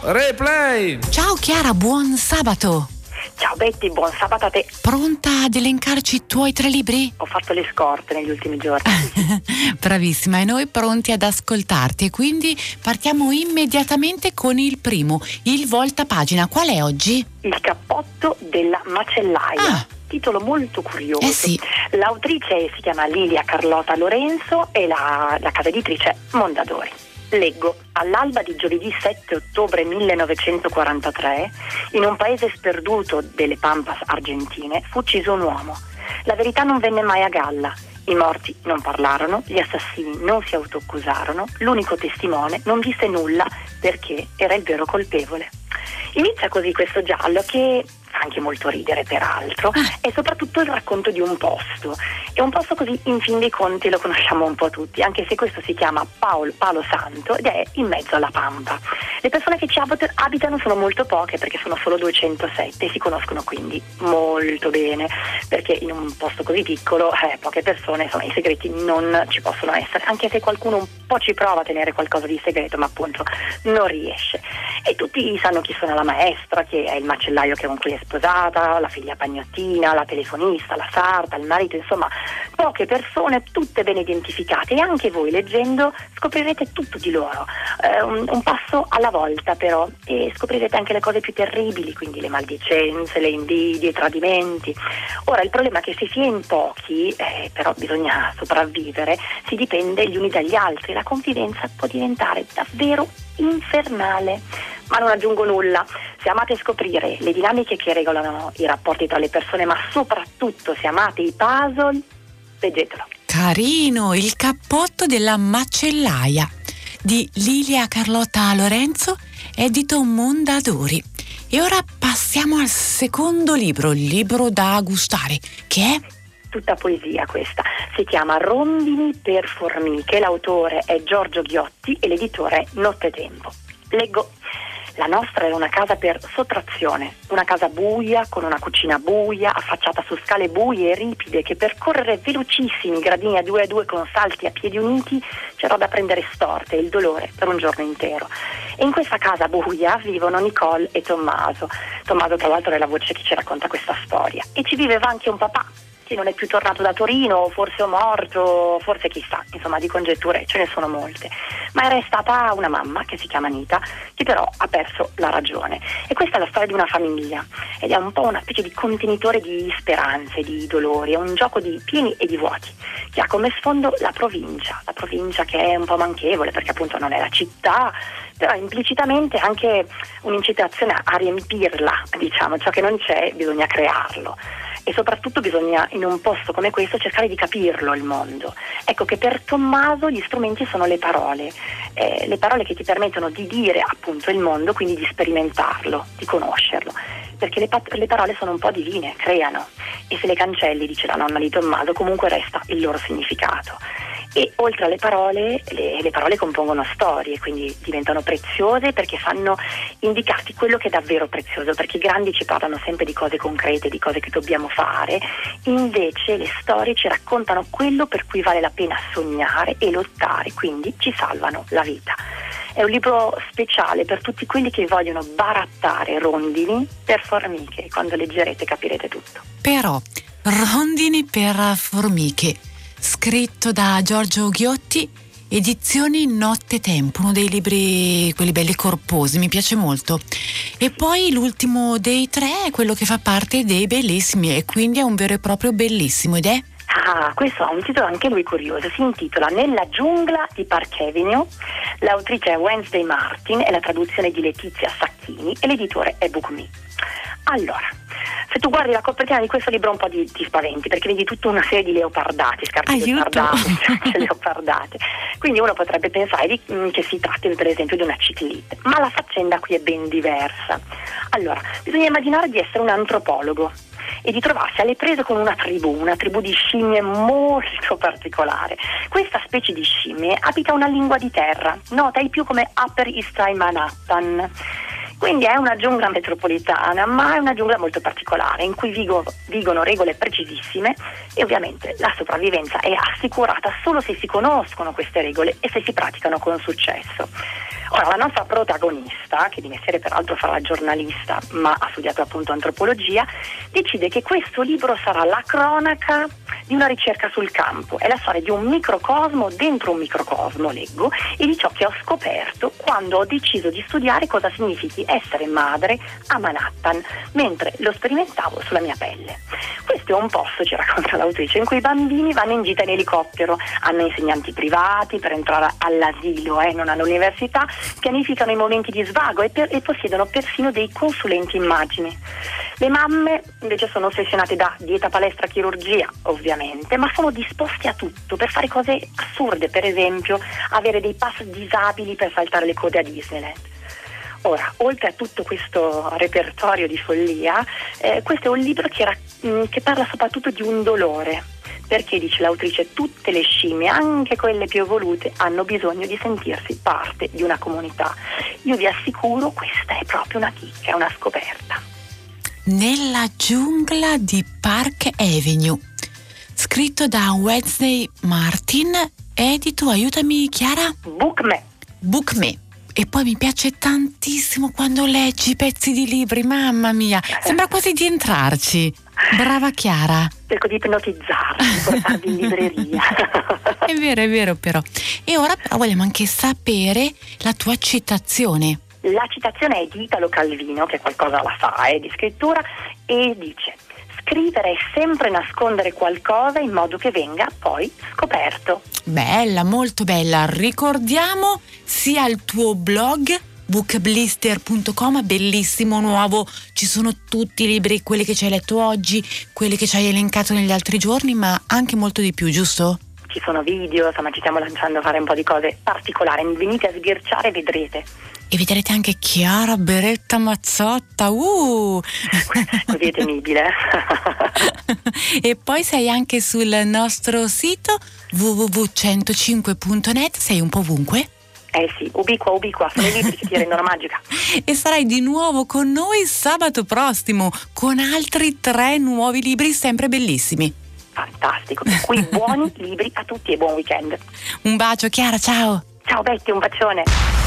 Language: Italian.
Replay! Ciao Chiara, buon sabato! Ciao Betty, buon sabato a te. Pronta ad elencarci i tuoi 3 libri? Ho fatto le scorte negli ultimi giorni. Bravissima, e noi pronti ad ascoltarti, e quindi partiamo immediatamente con il primo, il voltapagina. Qual è oggi? Il cappotto della macellaia. Titolo molto curioso. Sì. L'autrice si chiama Lilia Carlotta Lorenzo e la casa editrice Mondadori. Leggo: all'alba di giovedì 7 ottobre 1943, in un paese sperduto delle Pampas argentine, fu ucciso un uomo. La verità non venne mai a galla. I morti non parlarono, gli assassini non si autoaccusarono, l'unico testimone non disse nulla perché era il vero colpevole. Inizia così questo giallo, che fa anche molto ridere peraltro, è soprattutto il racconto di un posto. E un posto così, in fin dei conti, lo conosciamo un po' tutti, anche se questo si chiama Palo Santo ed è in mezzo alla Pampa. Le persone che ci abitano sono molto poche, perché sono solo 207, e si conoscono quindi molto bene, perché in un posto così piccolo poche persone, insomma, i segreti non ci possono essere, anche se qualcuno un po' ci prova a tenere qualcosa di segreto, ma appunto non riesce. E tutti sanno chi suona la maestra, che è il macellaio che con cui è sposata, la figlia pagnottina, la telefonista, la sarta, il marito, insomma poche persone, tutte ben identificate, e anche voi leggendo scoprirete tutto di loro, un passo alla volta però, e scoprirete anche le cose più terribili, quindi le maldicenze, le invidie, i tradimenti. Ora il problema è che se si è in pochi, però bisogna sopravvivere, si dipende gli uni dagli altri, la confidenza può diventare davvero infernale. Ma non aggiungo nulla. Se amate scoprire le dinamiche che regolano i rapporti tra le persone, ma soprattutto se amate i puzzle, leggetelo. Carino, il cappotto della macellaia di Lilia Carlotta Lorenzo, edito Mondadori. E ora passiamo al secondo libro, il libro da gustare, che è tutta poesia questa. Si chiama Rondini per formiche, l'autore è Giorgio Ghiotti e l'editore è Nottetempo. Leggo: la nostra era una casa per sottrazione, una casa buia, con una cucina buia, affacciata su scale buie e ripide, che per correre velocissimi gradini a due con salti a piedi uniti c'era da prendere storte e il dolore per un giorno intero. E in questa casa buia vivono Nicole e Tommaso. Tommaso tra l'altro è la voce che ci racconta questa storia. E ci viveva anche un papà, che non è più tornato da Torino, forse è morto, forse chissà, insomma di congetture ce ne sono molte. Ma era stata una mamma, che si chiama Anita, che però ha perso la ragione. E questa è la storia di una famiglia, ed è un po' una specie di contenitore di speranze, di dolori, è un gioco di pieni e di vuoti, che ha come sfondo la provincia che è un po' manchevole, perché appunto non è la città, però implicitamente anche un'incitazione a riempirla, diciamo, ciò che non c'è bisogna crearlo. E soprattutto bisogna, in un posto come questo, cercare di capirlo il mondo. Ecco che per Tommaso gli strumenti sono le parole che ti permettono di dire appunto il mondo, quindi di sperimentarlo, di conoscerlo, perché le parole sono un po' divine, creano, e se le cancelli, dice la nonna di Tommaso, comunque resta il loro significato. E oltre alle parole, le parole compongono storie, quindi diventano preziose perché fanno indicarti quello che è davvero prezioso, perché i grandi ci parlano sempre di cose concrete, di cose che dobbiamo fare, invece le storie ci raccontano quello per cui vale la pena sognare e lottare, quindi ci salvano la vita. È un libro speciale per tutti quelli che vogliono barattare rondini per formiche. Quando leggerete capirete tutto. Però Rondini per formiche, scritto da Giorgio Ghiotti, edizioni Nottetempo, uno dei libri, quelli belli corposi, mi piace molto. E poi l'ultimo dei 3 è quello che fa parte dei bellissimi, e quindi è un vero e proprio bellissimo, ed è? Questo ha un titolo anche lui curioso, si intitola Nella giungla di Park Avenue, l'autrice è Wednesday Martin, è la traduzione di Letizia Sacchini e l'editore è Book Me. Allora, se tu guardi la copertina di questo libro un po' ti spaventi, perché vedi tutta una serie di leopardati, scarpe leopardate, leopardate. Quindi uno potrebbe pensare che si tratti per esempio di una ciclite, ma la faccenda qui è ben diversa. Allora, bisogna immaginare di essere un antropologo e di trovarsi alle prese con una tribù di scimmie molto particolare. Questa specie di scimmie abita una lingua di terra, nota ai più come Upper East Side Manhattan. Quindi è una giungla metropolitana, ma è una giungla molto particolare, in cui vigono regole precisissime, e ovviamente la sopravvivenza è assicurata solo se si conoscono queste regole e se si praticano con successo. Ora, la nostra protagonista, che di mestiere peraltro fa la giornalista, ma ha studiato appunto antropologia, decide che questo libro sarà la cronaca di una ricerca sul campo. È la storia di un microcosmo dentro un microcosmo, leggo, e di ciò che ho scoperto quando ho deciso di studiare cosa significhi essere madre a Manhattan, mentre lo sperimentavo sulla mia pelle. Questo è un posto, ci racconta l'autrice, in cui i bambini vanno in gita in elicottero, hanno insegnanti privati per entrare all'asilo, non hanno università, pianificano i momenti di svago e possiedono persino dei consulenti immagini. Le mamme invece sono ossessionate da dieta, palestra, chirurgia, ovviamente, ma sono disposte a tutto per fare cose assurde, per esempio avere dei pass disabili per saltare le code a Disneyland. Ora, oltre a tutto questo repertorio di follia, questo è un libro che parla soprattutto di un dolore, perché, dice l'autrice, tutte le scimmie, anche quelle più evolute, hanno bisogno di sentirsi parte di una comunità. Io vi assicuro, questa è proprio una chicca, è una scoperta. Nella giungla di Park Avenue, scritto da Wednesday Martin, edito, aiutami Chiara? Bookme. E poi mi piace tantissimo quando leggi pezzi di libri, mamma mia, sembra quasi di entrarci. Brava Chiara. Cerco di ipnotizzarvi, di portarvi in libreria. È vero però. E ora però vogliamo anche sapere la tua citazione. La citazione è di Italo Calvino, che qualcosa la sa, di scrittura, e dice: scrivere è sempre nascondere qualcosa in modo che venga poi scoperto. Bella, molto bella. Ricordiamo sia il tuo blog bookblister.com, bellissimo, nuovo, ci sono tutti i libri, quelli che ci hai letto oggi, quelli che ci hai elencato negli altri giorni, ma anche molto di più, giusto? Ci sono video, insomma ci stiamo lanciando a fare un po' di cose particolari, venite a sbirciare e vedrete. E vedrete anche Chiara Beretta Mazzotta, così è temibile. E poi sei anche sul nostro sito www.105.net, sei un po' ovunque? Sì, ubiqua, sono i libri che ti rendono magica. E sarai di nuovo con noi sabato prossimo con altri 3 nuovi libri sempre bellissimi. Fantastico, qui buoni libri a tutti e buon weekend. Un bacio Chiara, ciao. Ciao Betty, un bacione.